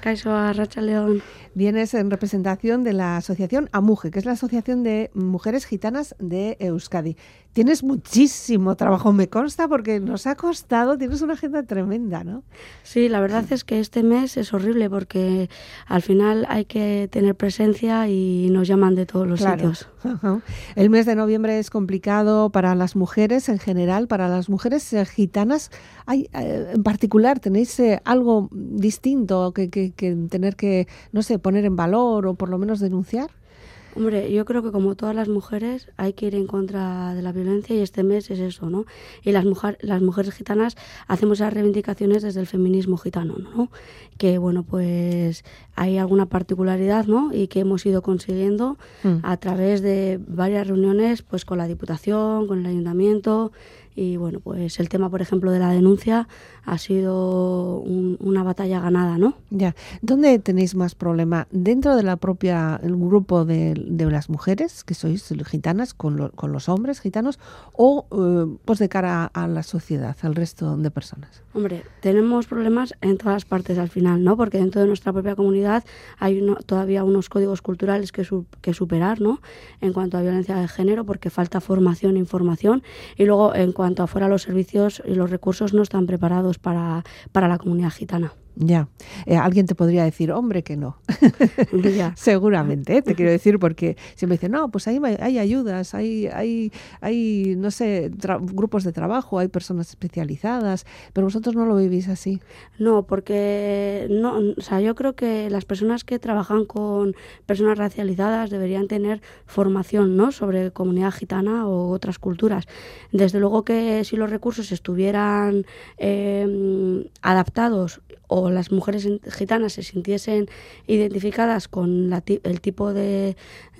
Kaixo, arratsaldeon. Vienes en representación de la asociación AMUGE, que es la Asociación de Mujeres Gitanas de Euskadi. Tienes muchísimo trabajo, me consta, porque nos ha costado, tienes una agenda tremenda, ¿no? Sí, la verdad es que este mes es horrible porque al final hay que tener presencia y nos llaman de todos los sitios. El mes de noviembre es complicado para las mujeres en general, para las mujeres gitanas. Hay, en particular, ¿tenéis algo distinto que tener que, no sé, poner en valor o por lo menos denunciar? Hombre, yo creo que como todas las mujeres hay que ir en contra de la violencia y este mes es eso, ¿no? Y las mujeres gitanas hacemos esas reivindicaciones desde el feminismo gitano, ¿no? Que, bueno, pues hay alguna particularidad, ¿no? Y que hemos ido consiguiendo a través de varias reuniones, pues con la Diputación, con el Ayuntamiento. Y bueno, pues el tema, por ejemplo, de la denuncia ha sido una batalla ganada, ¿no? Ya. ¿Dónde tenéis más problema? ¿Dentro de la propia el grupo de las mujeres, que sois gitanas, con los hombres gitanos, o pues de cara a la sociedad, al resto de personas? Hombre, tenemos problemas en todas las partes al final, ¿no? Porque dentro de nuestra propia comunidad hay todavía unos códigos culturales que superar, ¿no? En cuanto a violencia de género, porque falta formación e información. Y luego, en cuanto a fuera, los servicios y los recursos no están preparados para la comunidad gitana. Ya, alguien te podría decir, hombre, que no. Ya. Seguramente, te quiero decir, porque siempre dicen, no, pues ahí hay ayudas, hay no sé, grupos de trabajo, hay personas especializadas, pero vosotros no lo vivís así. No, porque no, o sea, yo creo que las personas que trabajan con personas racializadas deberían tener formación, ¿no? Sobre comunidad gitana o otras culturas. Desde luego que si los recursos estuvieran adaptados o las mujeres gitanas se sintiesen identificadas con el tipo de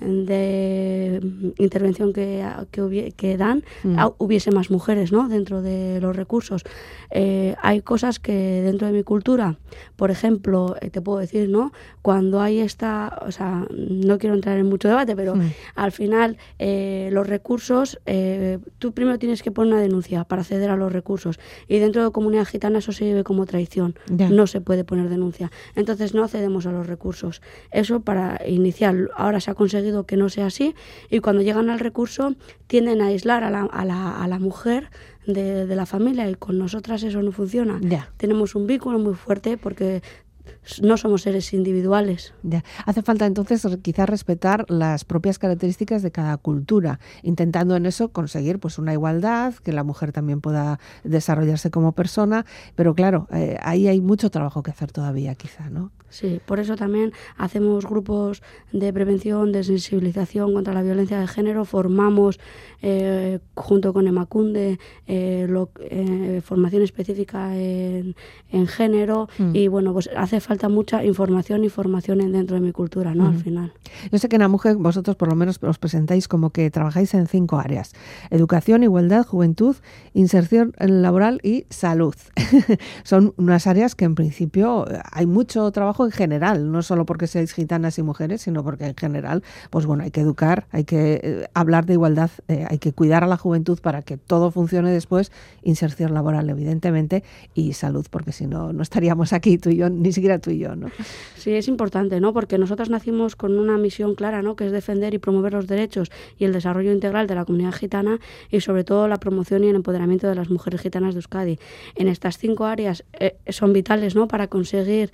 intervención que dan, hubiese más mujeres, ¿no? Dentro de los recursos. Hay cosas que dentro de mi cultura, por ejemplo, te puedo decir, ¿no? Cuando hay o sea, no quiero entrar en mucho debate, pero al final los recursos, tú primero tienes que poner una denuncia para acceder a los recursos y dentro de la comunidad gitana eso se vive como traición. Ya. No se puede poner denuncia. Entonces no accedemos a los recursos. Eso para iniciar. Ahora se ha conseguido que no sea así y cuando llegan al recurso tienden a aislar a la mujer de la familia y con nosotras eso no funciona. Ya. Tenemos un vínculo muy fuerte porque no somos seres individuales. Ya. Hace falta entonces quizás respetar las propias características de cada cultura, intentando en eso conseguir pues una igualdad, que la mujer también pueda desarrollarse como persona, pero claro, ahí hay mucho trabajo que hacer todavía quizá, ¿no? Sí, por eso también hacemos grupos de prevención, de sensibilización contra la violencia de género, formamos junto con Emakunde formación específica en género y bueno, pues hace falta mucha información y formación dentro de mi cultura, ¿no? Al final. Yo sé que en AMUGE vosotros por lo menos os presentáis como que trabajáis en 5 áreas: educación, igualdad, juventud, inserción laboral y salud. Son unas áreas que en principio hay mucho trabajo en general, no solo porque seáis gitanas y mujeres, sino porque en general, pues bueno, hay que educar, hay que hablar de igualdad, hay que cuidar a la juventud para que todo funcione después, inserción laboral evidentemente y salud, porque si no, no estaríamos aquí tú y yo, ni siquiera tú y yo, ¿no? Sí, es importante, ¿no? Porque nosotras nacimos con una misión clara, ¿no? Que es defender y promover los derechos y el desarrollo integral de la comunidad gitana y sobre todo la promoción y el empoderamiento de las mujeres gitanas de Euskadi. En estas 5 áreas son vitales, ¿no? Para conseguir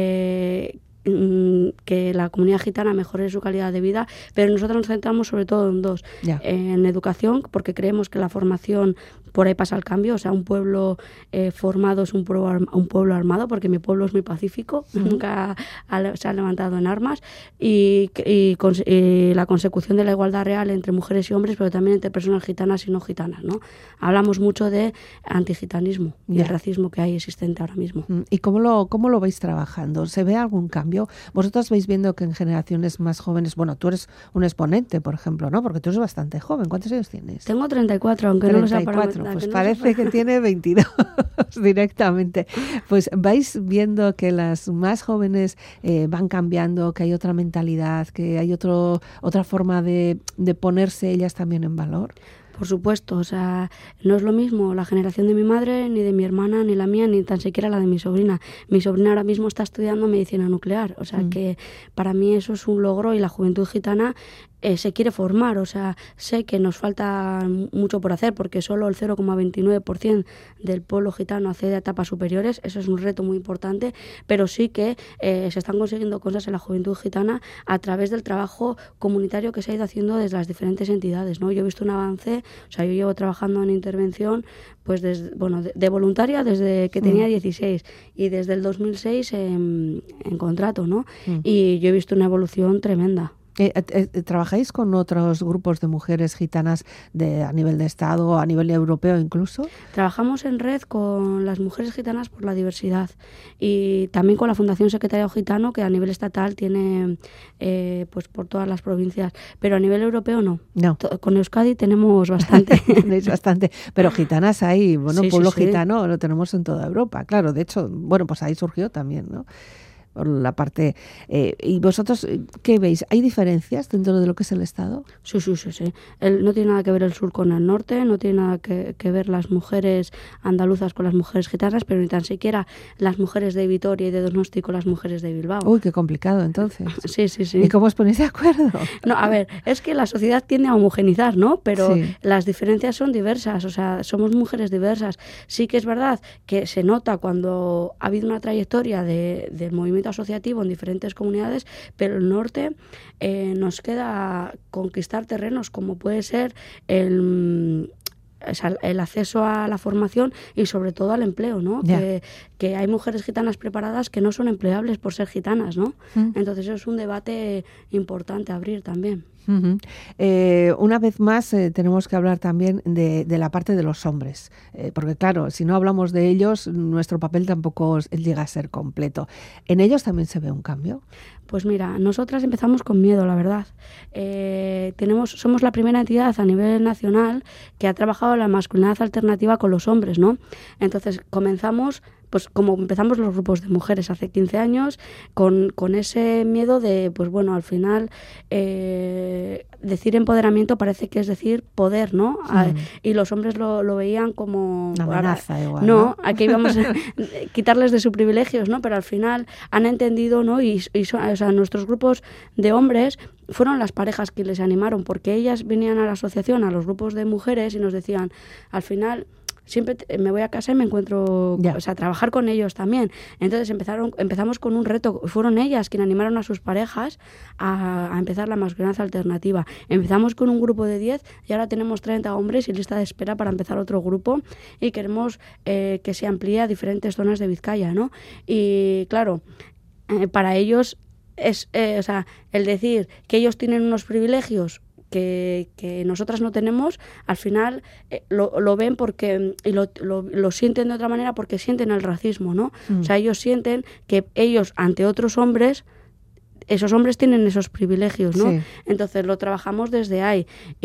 que la comunidad gitana mejore su calidad de vida, pero nosotros nos centramos sobre todo en 2. Ya. En educación, porque creemos que la formación, por ahí pasa el cambio, o sea, un pueblo formado es un pueblo armado, porque mi pueblo es muy pacífico, nunca se ha levantado en armas, y la consecución de la igualdad real entre mujeres y hombres, pero también entre personas gitanas y no gitanas, ¿no? Hablamos mucho de antigitanismo y el racismo que hay existente ahora mismo. ¿Y cómo lo vais trabajando? ¿Se ve algún cambio? Vosotros vais viendo que en generaciones más jóvenes, bueno, tú eres un exponente, por ejemplo, ¿no? Porque tú eres bastante joven. ¿Cuántos años tienes? Tengo 34, aunque 34, no lo sea para pues parece que tiene 22 directamente. Pues vais viendo que las más jóvenes van cambiando, que hay otra mentalidad, que hay otra forma de ponerse ellas también en valor. Por supuesto, o sea, no es lo mismo la generación de mi madre, ni de mi hermana, ni la mía, ni tan siquiera la de mi sobrina. Mi sobrina ahora mismo está estudiando medicina nuclear, o sea que para mí eso es un logro y la juventud gitana se quiere formar, o sea, sé que nos falta mucho por hacer porque solo el 0,29% del pueblo gitano accede a etapas superiores, eso es un reto muy importante, pero sí que se están consiguiendo cosas en la juventud gitana a través del trabajo comunitario que se ha ido haciendo desde las diferentes entidades, ¿no? Yo he visto un avance, o sea, yo llevo trabajando en intervención pues de voluntaria desde que tenía 16 y desde el 2006 en contrato, ¿no? Y yo he visto una evolución tremenda. ¿Trabajáis con otros grupos de mujeres gitanas a nivel de Estado, a nivel europeo incluso? Trabajamos en red con las mujeres gitanas por la diversidad y también con la Fundación Secretariado Gitano, que a nivel estatal tiene pues por todas las provincias, pero a nivel europeo no. Con Euskadi tenemos bastante. Tenéis bastante, pero gitanas hay, bueno, sí, pueblo sí, sí. gitano lo tenemos en toda Europa, claro, de hecho, bueno, pues ahí surgió también, ¿no? Por la parte... ¿Y vosotros qué veis? ¿Hay diferencias dentro de lo que es el Estado? Sí. No tiene nada que ver el sur con el norte, no tiene nada que ver las mujeres andaluzas con las mujeres gitanas, pero ni tan siquiera las mujeres de Vitoria y de Donosti con las mujeres de Bilbao. Uy, qué complicado entonces. Sí. ¿Y cómo os ponéis de acuerdo? No, a ver, es que la sociedad tiende a homogenizar, ¿no? Pero sí. Las diferencias son diversas, o sea, somos mujeres diversas. Sí que es verdad que se nota cuando ha habido una trayectoria del movimiento asociativo en diferentes comunidades, pero el norte nos queda conquistar terrenos como puede ser el acceso a la formación y sobre todo al empleo, ¿no? Que hay mujeres gitanas preparadas que no son empleables por ser gitanas, ¿no? Entonces eso es un debate importante a abrir también. Una vez más tenemos que hablar también de la parte de los hombres, porque claro, si no hablamos de ellos, nuestro papel tampoco llega a ser completo. ¿En ellos también se ve un cambio? Pues mira, nosotras empezamos con miedo, la verdad. Somos la primera entidad a nivel nacional que ha trabajado la masculinidad alternativa con los hombres, ¿no? Entonces comenzamos, pues como empezamos los grupos de mujeres hace 15 años, con ese miedo de, pues bueno, al final decir empoderamiento parece que es decir poder, ¿no? Y los hombres lo veían como... Una amenaza igual, ¿no? Aquí íbamos a quitarles de sus privilegios, ¿no? Pero al final han entendido, ¿no? O sea, nuestros grupos de hombres fueron las parejas que les animaron, porque ellas venían a la asociación, a los grupos de mujeres y nos decían, al final... Siempre me voy a casa y me encuentro, o sea, trabajar con ellos también. Entonces empezamos con un reto. Fueron ellas quienes animaron a sus parejas a empezar la masculinidad alternativa. Empezamos con un grupo de 10 y ahora tenemos 30 hombres y lista de espera para empezar otro grupo y queremos que se amplíe a diferentes zonas de Vizcaya, ¿no? Y claro, para ellos es, o sea, el decir que ellos tienen unos privilegios que nosotras no tenemos, al final lo ven porque y lo sienten de otra manera porque sienten el racismo, ¿no? O sea, ellos sienten que ellos ante otros hombres, esos hombres tienen esos privilegios, ¿no? Sí. Entonces lo trabajamos desde ahí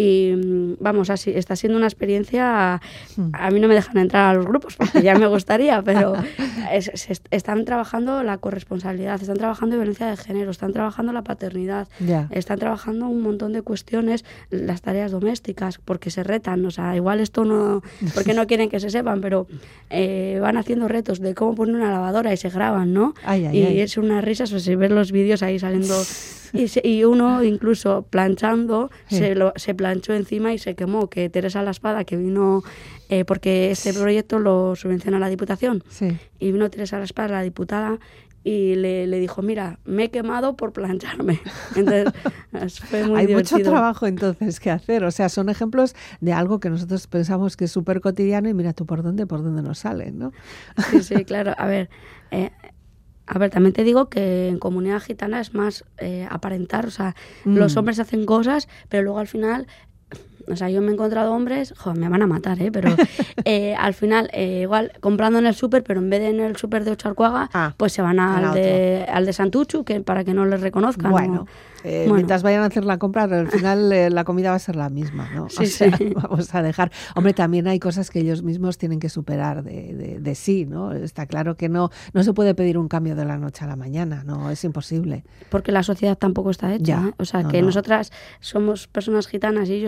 y vamos, así está siendo una experiencia. A mí no me dejan entrar a los grupos porque ya me gustaría, pero están trabajando la corresponsabilidad, están trabajando violencia de género, están trabajando la paternidad, están trabajando un montón de cuestiones, las tareas domésticas, porque se retan, o sea, igual esto no, porque no quieren que se sepan, pero van haciendo retos de cómo poner una lavadora y se graban, ¿no? Es una risa, o sea, si ves los vídeos ahí saliendo y uno incluso planchando se planchó encima y se quemó, que Teresa La Espada, que vino porque este proyecto lo subvenciona la Diputación, y vino Teresa La Espada, la diputada, y le dijo, mira, me he quemado por plancharme. Entonces fue muy divertido. Hay mucho trabajo entonces que hacer, o sea, son ejemplos de algo que nosotros pensamos que es súper cotidiano y mira tú por dónde nos salen, ¿no? Sí, claro. A ver, también te digo que en comunidad gitana es más aparentar, o sea, los hombres hacen cosas, pero luego al final, o sea, yo me he encontrado hombres, me van a matar, pero al final, igual comprando en el súper, pero en vez de en el súper de Ocharcuaga, pues se van al de Santuchu, que para que no les reconozcan. Bueno. Mientras vayan a hacer la compra, al final la comida va a ser la misma, ¿no? Sí, o sea, sí. Vamos a dejar... Hombre, también hay cosas que ellos mismos tienen que superar de sí, ¿no? Está claro que no se puede pedir un cambio de la noche a la mañana, no, es imposible. Porque la sociedad tampoco está hecha, o sea, nosotras somos personas gitanas y ellos también,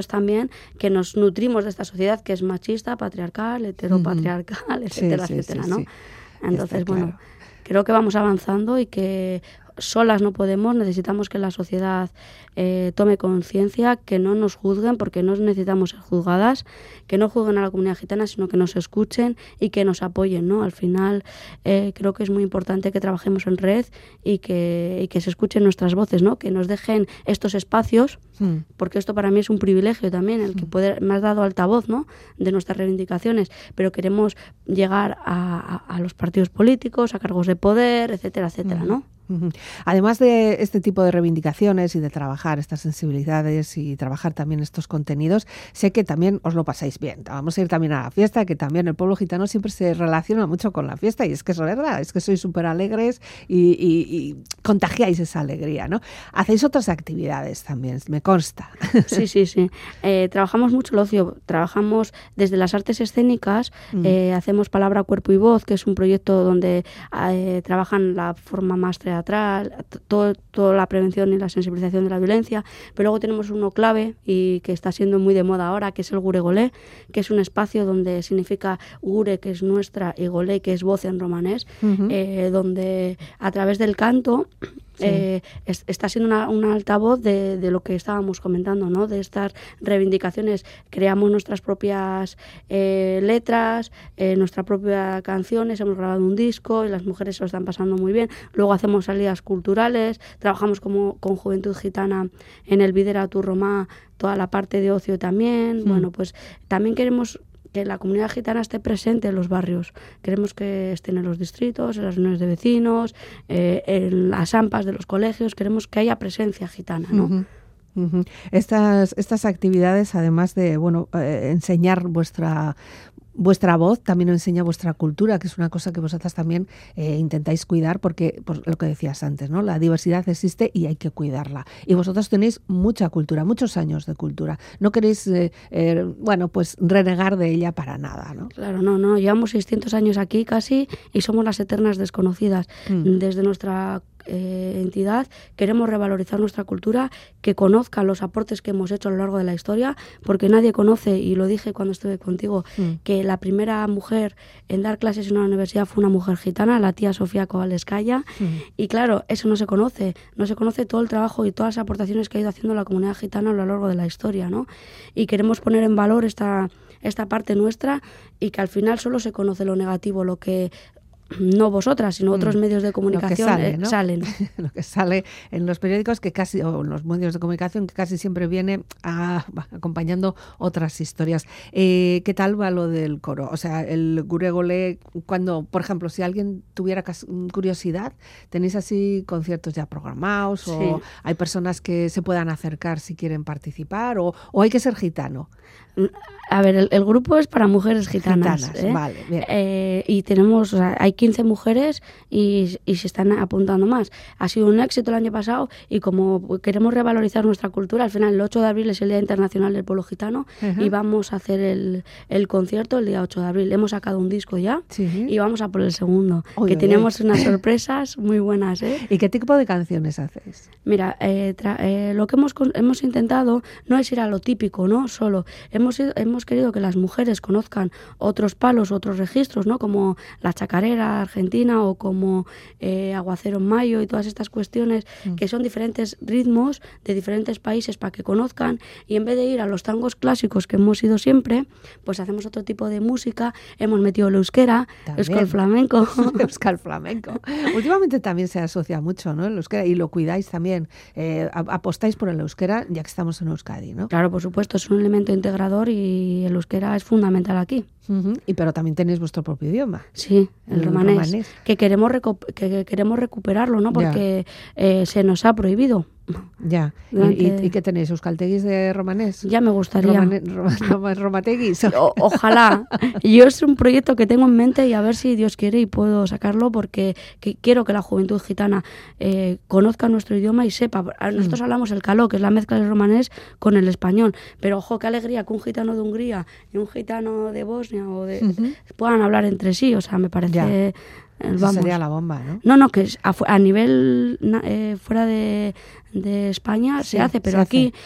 también, que nos nutrimos de esta sociedad que es machista, patriarcal, heteropatriarcal, etcétera, etcétera, ¿no? Entonces, bueno, creo que vamos avanzando y que solas no podemos, necesitamos que la sociedad tome conciencia, que no nos juzguen, porque no necesitamos ser juzgadas, que no juzguen a la comunidad gitana, sino que nos escuchen y que nos apoyen, ¿no? Al final creo que es muy importante que trabajemos en red y que se escuchen nuestras voces, ¿no? Que nos dejen estos espacios, porque esto para mí es un privilegio también, el que me has dado altavoz, ¿no? De nuestras reivindicaciones, pero queremos llegar a los partidos políticos, a cargos de poder, etcétera, etcétera, ¿no? Además de este tipo de reivindicaciones y de trabajar estas sensibilidades y trabajar también estos contenidos, sé que también os lo pasáis bien. Vamos a ir también a la fiesta, que también el pueblo gitano siempre se relaciona mucho con la fiesta, y es que es verdad, es que sois súper alegres y contagiáis esa alegría, ¿no? Hacéis otras actividades también, me consta. Sí. Trabajamos mucho el ocio, trabajamos desde las artes escénicas, hacemos Palabra, Cuerpo y Voz, que es un proyecto donde trabajan la forma más teatral, toda la prevención y la sensibilización de la violencia, pero luego tenemos uno clave y que está siendo muy de moda ahora, que es el Guregolé, que es un espacio donde significa Gure, que es nuestra, y Golé, que es voz en romanés, donde a través del canto está siendo una altavoz de lo que estábamos comentando, ¿no? De estas reivindicaciones. Creamos nuestras propias letras, nuestras propias canciones, hemos grabado un disco y las mujeres se lo están pasando muy bien. Luego hacemos salidas culturales, trabajamos con Juventud Gitana en el Videra Turromá, toda la parte de ocio también. Bueno, pues también queremos que la comunidad gitana esté presente en los barrios. Queremos que estén en los distritos, en las reuniones de vecinos, en las AMPAs de los colegios. Queremos que haya presencia gitana, ¿no? Estas actividades, además de enseñar vuestra voz, también enseña vuestra cultura, que es una cosa que vosotras también intentáis cuidar, porque por lo que decías antes, ¿no? La diversidad existe y hay que cuidarla. Y vosotros tenéis mucha cultura, muchos años de cultura. No queréis, pues renegar de ella para nada, ¿no? Claro, no. Llevamos 600 años aquí casi y somos las eternas desconocidas. Desde nuestra entidad queremos revalorizar nuestra cultura, que conozcan los aportes que hemos hecho a lo largo de la historia, porque nadie conoce, y lo dije cuando estuve contigo, que la primera mujer en dar clases en una universidad fue una mujer gitana, la tía Sofía Kovalevskaya, y claro, eso no se conoce todo el trabajo y todas las aportaciones que ha ido haciendo la comunidad gitana a lo largo de la historia, ¿no? Y queremos poner en valor esta parte nuestra, y que al final solo se conoce lo negativo, lo que no vosotras, sino otros medios de comunicación salen. Lo que sale en los periódicos, o en los medios de comunicación, que casi siempre viene acompañando otras historias. ¿Qué tal va lo del coro? O sea, el Guregolé, cuando, por ejemplo, si alguien tuviera curiosidad, ¿tenéis así conciertos ya programados? Sí. ¿O hay personas que se puedan acercar si quieren participar? ¿O hay que ser gitano? A ver, el grupo es para mujeres gitanas. Vale, bien. Y tenemos, hay 15 mujeres y se están apuntando más. Ha sido un éxito el año pasado, y como queremos revalorizar nuestra cultura, al final el 8 de abril es el Día Internacional del Pueblo Gitano, y vamos a hacer el concierto el día 8 de abril. Hemos sacado un disco ya, y vamos a por el segundo, tenemos unas sorpresas muy buenas. ¿Y qué tipo de canciones hacéis? Mira, lo que hemos intentado no es ir a lo típico, ¿no? Solo hemos querido que las mujeres conozcan otros palos, otros registros, ¿no? Como la chacarera argentina o como Aguacero en Mayo y todas estas cuestiones que son diferentes ritmos de diferentes países, para que conozcan, y en vez de ir a los tangos clásicos que hemos ido siempre, pues hacemos otro tipo de música. Hemos metido el euskera, euskal flamenco. Euskal flamenco. Últimamente también se asocia mucho, ¿no? El euskera, y lo cuidáis también. Apostáis por el euskera, ya que estamos en Euskadi, ¿no? Claro, por supuesto, es un elemento integrador y el euskera es fundamental aquí. Pero también tenéis vuestro propio idioma. Sí, el romanés. Que queremos recuperarlo, ¿no? Porque se nos ha prohibido. Ya. ¿Y qué tenéis? ¿Euskalteguis de romanés? Ya me gustaría. ¿Romateguis? Ojalá. Yo es un proyecto que tengo en mente, y a ver si Dios quiere y puedo sacarlo, porque quiero que la juventud gitana conozca nuestro idioma y sepa. Nosotros hablamos el caló, que es la mezcla del romanés con el español, pero ojo, qué alegría que un gitano de Hungría y un gitano de Bosnia puedan hablar entre sí. O sea, me parece... Vamos. Sería la bomba, ¿no? No, que a nivel fuera de España se hace, pero aquí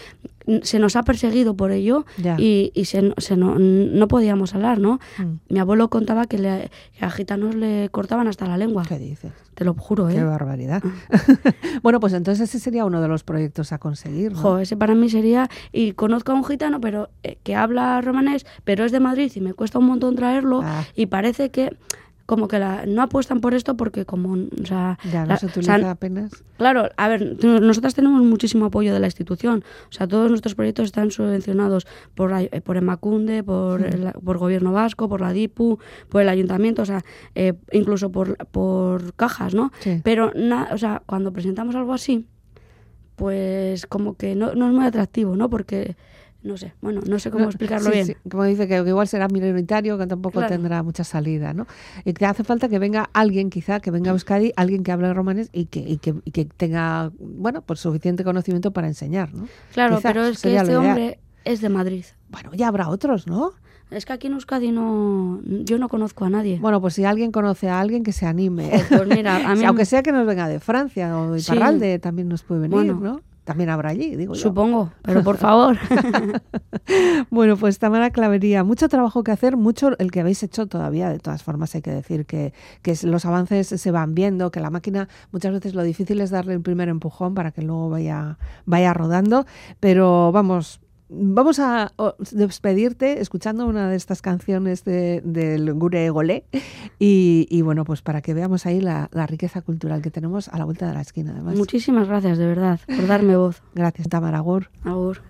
se nos ha perseguido por ello y no podíamos hablar, ¿no? Mi abuelo contaba que a gitanos le cortaban hasta la lengua. ¿Qué dices? Te lo juro, ¿eh? Qué barbaridad. Bueno, pues entonces ese sería uno de los proyectos a conseguir, ¿no? Ese para mí sería, y conozco a un gitano pero que habla romanés, pero es de Madrid y me cuesta un montón traerlo y parece que como que no apuestan por esto porque como... O sea, ya no se utiliza apenas. Claro, a ver, nosotras tenemos muchísimo apoyo de la institución. O sea, todos nuestros proyectos están subvencionados por Emakunde, por Gobierno Vasco, por la DIPU, por el Ayuntamiento, o sea, incluso por cajas, ¿no? Sí. Pero, o sea, cuando presentamos algo así, pues como que no es muy atractivo, ¿no? Porque... No sé, bueno, no sé cómo explicarlo bien. Sí. Como dice que igual será minoritario, que tampoco tendrá mucha salida, ¿no? Y que hace falta que venga alguien, quizá, que venga a Euskadi, alguien que hable romanés y que tenga, bueno, pues suficiente conocimiento para enseñar, ¿no? Claro, Quizá pero es que este hombre es de Madrid. Bueno, ya habrá otros, ¿no? Es que aquí en Euskadi yo no conozco a nadie. Bueno, pues si alguien conoce a alguien, que se anime. Pues mira, a mí... aunque sea que nos venga de Francia o de Iparralde, también nos puede venir, ¿no? También habrá allí, digo yo. Supongo, pero por favor. Bueno, pues Tamara Clavería, mucho trabajo que hacer, mucho el que habéis hecho todavía. De todas formas, hay que decir que los avances se van viendo, que la máquina, muchas veces lo difícil es darle el primer empujón para que luego vaya rodando. Pero vamos a despedirte escuchando una de estas canciones del Gure Golé y bueno, pues para que veamos ahí la riqueza cultural que tenemos a la vuelta de la esquina, además. Muchísimas gracias, de verdad, por darme voz. Gracias, Tamara. Agur. Agur.